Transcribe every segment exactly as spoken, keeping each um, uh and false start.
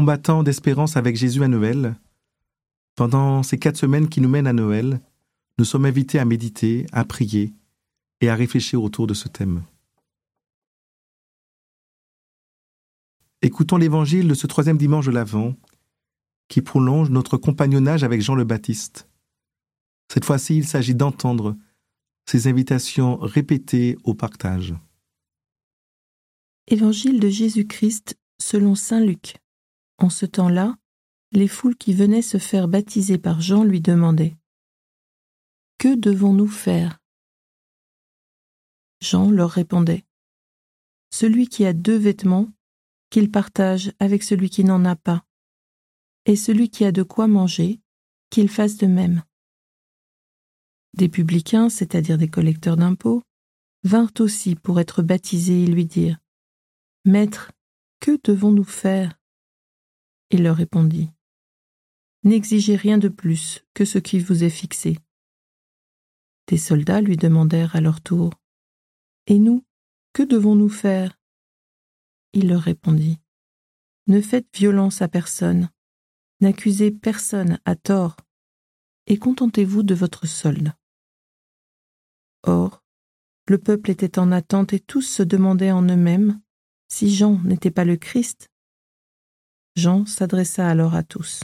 combattant d'espérance avec Jésus à Noël, pendant ces quatre semaines qui nous mènent à Noël, nous sommes invités à méditer, à prier et à réfléchir autour de ce thème. Écoutons l'évangile de ce troisième dimanche de l'Avent qui prolonge notre compagnonnage avec Jean le Baptiste. Cette fois-ci, il s'agit d'entendre ces invitations répétées au partage. Évangile de Jésus-Christ selon saint Luc. En ce temps-là, les foules qui venaient se faire baptiser par Jean lui demandaient « Que devons-nous faire ?» Jean leur répondait « Celui qui a deux vêtements, qu'il partage avec celui qui n'en a pas, et celui qui a de quoi manger, qu'il fasse de même. » Des publicains, c'est-à-dire des collecteurs d'impôts, vinrent aussi pour être baptisés et lui dirent « Maître, que devons-nous faire ?» Il leur répondit « N'exigez rien de plus que ce qui vous est fixé. » Des soldats lui demandèrent à leur tour « Et nous, que devons-nous faire ?» Il leur répondit « Ne faites violence à personne, n'accusez personne à tort, et contentez-vous de votre solde. » Or, le peuple était en attente et tous se demandaient en eux-mêmes si Jean n'était pas le Christ. Jean s'adressa alors à tous.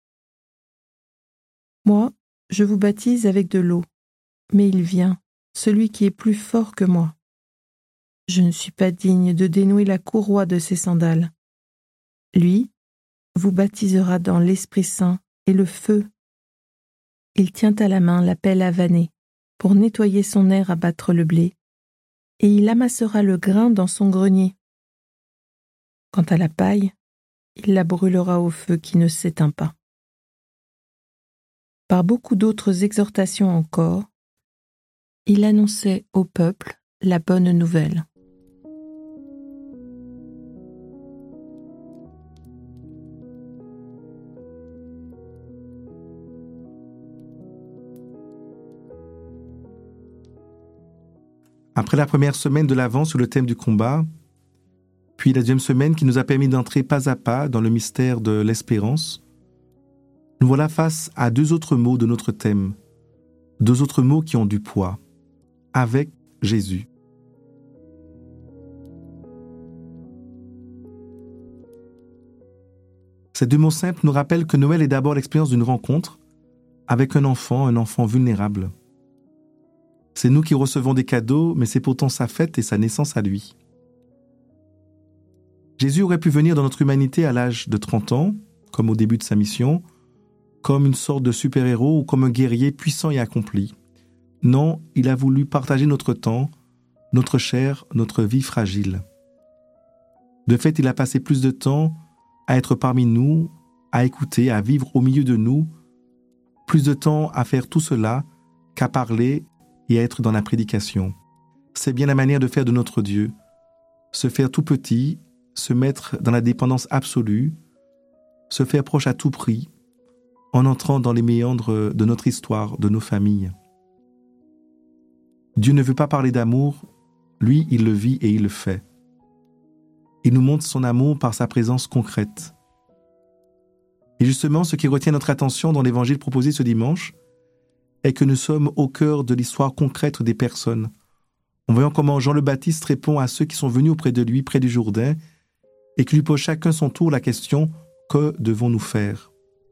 « Moi, je vous baptise avec de l'eau, mais il vient, celui qui est plus fort que moi. Je ne suis pas digne de dénouer la courroie de ses sandales. Lui vous baptisera dans l'Esprit Saint et le feu. Il tient à la main la pelle à vanner pour nettoyer son aire à battre le blé, et il amassera le grain dans son grenier. Quant à la paille, il la brûlera au feu qui ne s'éteint pas. » Par beaucoup d'autres exhortations encore, il annonçait au peuple la bonne nouvelle. Après la première semaine de l'Avent sur le thème du combat, puis la deuxième semaine qui nous a permis d'entrer pas à pas dans le mystère de l'espérance, nous voilà face à deux autres mots de notre thème, deux autres mots qui ont du poids, avec Jésus. Ces deux mots simples nous rappellent que Noël est d'abord l'expérience d'une rencontre avec un enfant, un enfant vulnérable. C'est nous qui recevons des cadeaux, mais c'est pourtant sa fête et sa naissance à lui. Jésus aurait pu venir dans notre humanité à l'âge de trente ans, comme au début de sa mission, comme une sorte de super-héros ou comme un guerrier puissant et accompli. Non, il a voulu partager notre temps, notre chair, notre vie fragile. De fait, il a passé plus de temps à être parmi nous, à écouter, à vivre au milieu de nous, plus de temps à faire tout cela qu'à parler et à être dans la prédication. C'est bien la manière de faire de notre Dieu, se faire tout petit, se mettre dans la dépendance absolue, se faire proche à tout prix, en entrant dans les méandres de notre histoire, de nos familles. Dieu ne veut pas parler d'amour, lui, il le vit et il le fait. Il nous montre son amour par sa présence concrète. Et justement, ce qui retient notre attention dans l'évangile proposé ce dimanche est que nous sommes au cœur de l'histoire concrète des personnes, en voyant comment Jean le Baptiste répond à ceux qui sont venus auprès de lui, près du Jourdain, et qui lui posent chacun son tour la question « Que devons-nous faire ?»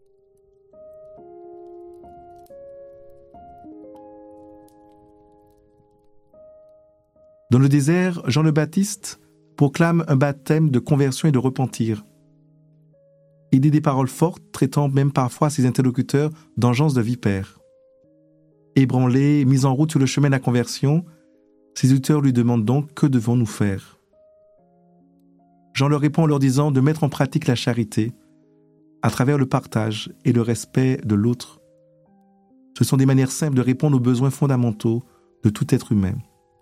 Dans le désert, Jean le Baptiste proclame un baptême de conversion et de repentir. Il dit des paroles fortes, traitant même parfois ses interlocuteurs d'engeance de vipères. Ébranlés, mis en route sur le chemin de la conversion, ses auditeurs lui demandent donc « Que devons-nous faire ?» Jean leur répond en leur disant de mettre en pratique la charité à travers le partage et le respect de l'autre. Ce sont des manières simples de répondre aux besoins fondamentaux de tout être humain.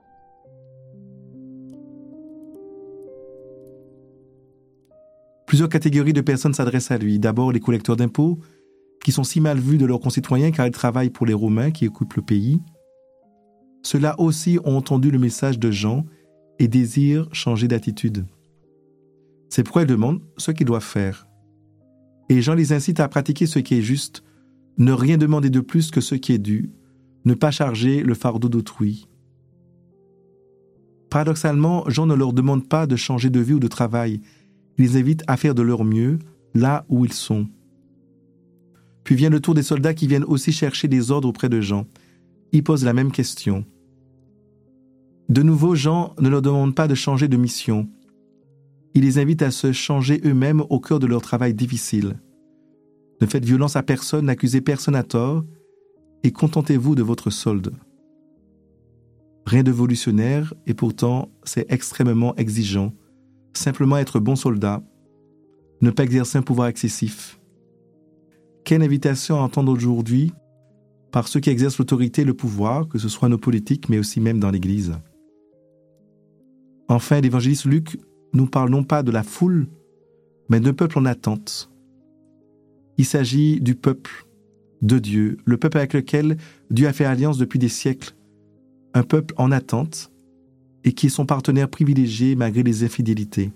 Plusieurs catégories de personnes s'adressent à lui. D'abord, les collecteurs d'impôts, qui sont si mal vus de leurs concitoyens car ils travaillent pour les Romains qui occupent le pays. Ceux-là aussi ont entendu le message de Jean et désirent changer d'attitude. C'est pourquoi ils demandent ce qu'ils doivent faire. Et Jean les incite à pratiquer ce qui est juste, ne rien demander de plus que ce qui est dû, ne pas charger le fardeau d'autrui. Paradoxalement, Jean ne leur demande pas de changer de vie ou de travail. Il les invite à faire de leur mieux là où ils sont. Puis vient le tour des soldats qui viennent aussi chercher des ordres auprès de Jean. Ils posent la même question. De nouveau, Jean ne leur demande pas de changer de mission. Il les invite à se changer eux-mêmes au cœur de leur travail difficile. Ne faites violence à personne, n'accusez personne à tort, et contentez-vous de votre solde. Rien de révolutionnaire, et pourtant c'est extrêmement exigeant. Simplement être bon soldat, ne pas exercer un pouvoir excessif. Quelle invitation à entendre aujourd'hui par ceux qui exercent l'autorité et le pouvoir, que ce soit nos politiques, mais aussi même dans l'Église. Enfin, l'évangéliste Luc nous parle non pas de la foule, mais d'un peuple en attente. Il s'agit du peuple de Dieu, le peuple avec lequel Dieu a fait alliance depuis des siècles, un peuple en attente et qui est son partenaire privilégié malgré les infidélités.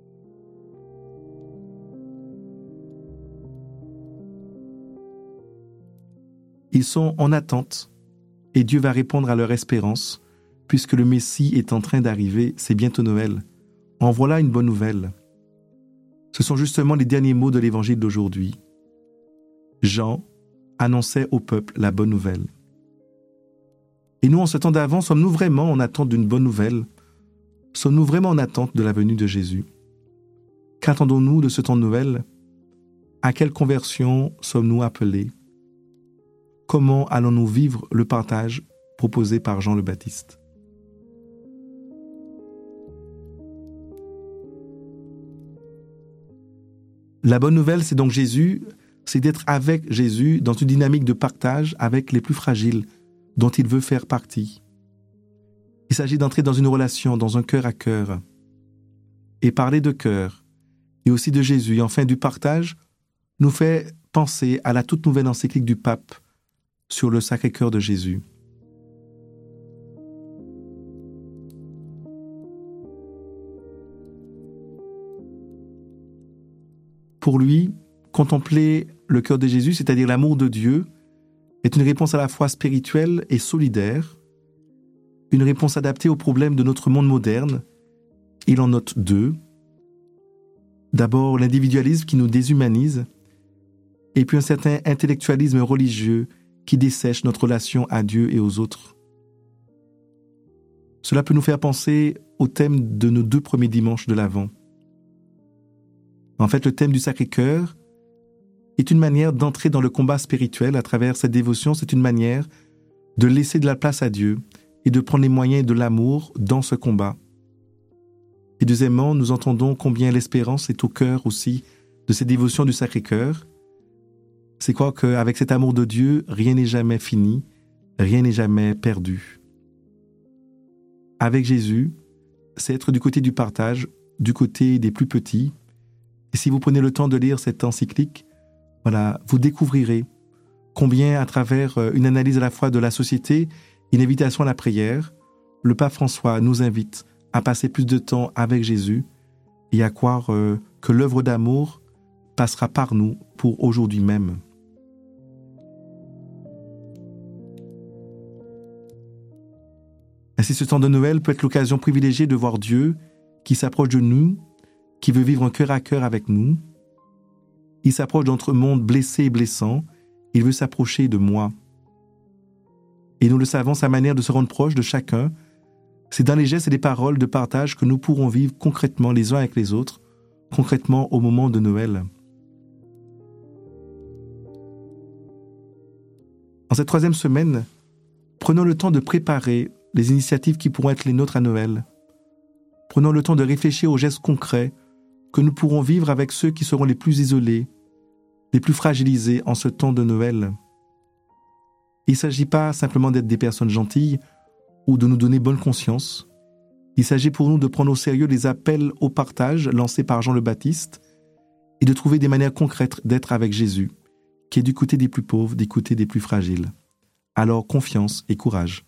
Ils sont en attente et Dieu va répondre à leur espérance puisque le Messie est en train d'arriver, c'est bientôt Noël. En voilà une bonne nouvelle. Ce sont justement les derniers mots de l'évangile d'aujourd'hui. Jean annonçait au peuple la bonne nouvelle. Et nous, en ce temps d'avant, sommes-nous vraiment en attente d'une bonne nouvelle? Sommes-nous vraiment en attente de la venue de Jésus? Qu'attendons-nous de ce temps de Noël? À quelle conversion sommes-nous appelés? Comment allons-nous vivre le partage proposé par Jean le Baptiste? La bonne nouvelle, c'est donc Jésus, c'est d'être avec Jésus dans une dynamique de partage avec les plus fragiles dont il veut faire partie. Il s'agit d'entrer dans une relation, dans un cœur à cœur. Et parler de cœur, et aussi de Jésus, et enfin du partage, nous fait penser à la toute nouvelle encyclique du pape sur le Sacré-Cœur de Jésus. Pour lui, contempler le cœur de Jésus, c'est-à-dire l'amour de Dieu, est une réponse à la fois spirituelle et solidaire, une réponse adaptée aux problèmes de notre monde moderne. Il en note deux. D'abord, l'individualisme qui nous déshumanise, et puis un certain intellectualisme religieux qui dessèche notre relation à Dieu et aux autres. Cela peut nous faire penser au thème de nos deux premiers dimanches de l'Avent. En fait, le thème du Sacré-Cœur est une manière d'entrer dans le combat spirituel à travers cette dévotion. C'est une manière de laisser de la place à Dieu et de prendre les moyens de l'amour dans ce combat. Et deuxièmement, nous entendons combien l'espérance est au cœur aussi de cette dévotion du Sacré-Cœur. C'est quoi qu'avec cet amour de Dieu, rien n'est jamais fini, rien n'est jamais perdu. Avec Jésus, c'est être du côté du partage, du côté des plus petits. Et si vous prenez le temps de lire cette encyclique, voilà, vous découvrirez combien, à travers une analyse à la fois de la société, une invitation à la prière, le pape François nous invite à passer plus de temps avec Jésus et à croire euh, que l'œuvre d'amour passera par nous pour aujourd'hui même. Ainsi, ce temps de Noël peut être l'occasion privilégiée de voir Dieu qui s'approche de nous, qui veut vivre un cœur à cœur avec nous. Il s'approche de notre monde blessé et blessant. Il veut s'approcher de moi. Et nous le savons, sa manière de se rendre proche de chacun, c'est dans les gestes et les paroles de partage que nous pourrons vivre concrètement les uns avec les autres, concrètement au moment de Noël. En cette troisième semaine, prenons le temps de préparer les initiatives qui pourront être les nôtres à Noël. Prenons le temps de réfléchir aux gestes concrets que nous pourrons vivre avec ceux qui seront les plus isolés, les plus fragilisés en ce temps de Noël. Il ne s'agit pas simplement d'être des personnes gentilles ou de nous donner bonne conscience. Il s'agit pour nous de prendre au sérieux les appels au partage lancés par Jean le Baptiste et de trouver des manières concrètes d'être avec Jésus, qui est du côté des plus pauvres, du côté des plus fragiles. Alors confiance et courage.